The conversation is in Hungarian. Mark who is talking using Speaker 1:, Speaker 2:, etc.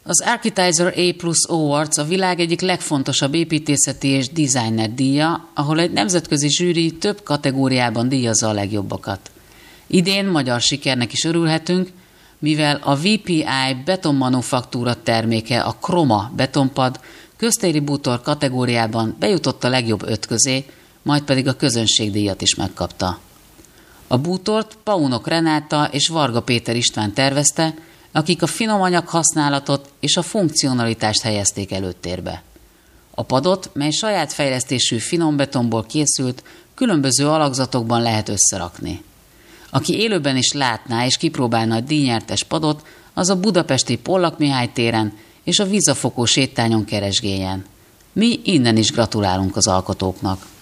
Speaker 1: Az Architizer A+ Awards a világ egyik legfontosabb építészeti és designer díja, ahol egy nemzetközi zsűri több kategóriában díjazza a legjobbakat. Idén magyar sikernek is örülhetünk, mivel a VPI betonmanufaktúra terméke, a Chroma betonpad köztéri bútor kategóriában bejutott a legjobb 5 közé, majd pedig a közönségdíjat is megkapta. A bútort Paunok Renáta és Varga Péter István tervezte, akik a finomanyag használatot és a funkcionalitást helyezték előtérbe. A padot, mely saját fejlesztésű finombetonból készült, különböző alakzatokban lehet összerakni. Aki élőben is látná és kipróbálna a díjnyertes padot, az a budapesti Pollak Mihály téren és a Vízafokó sétányon keresgéljen. Mi innen is gratulálunk az alkotóknak.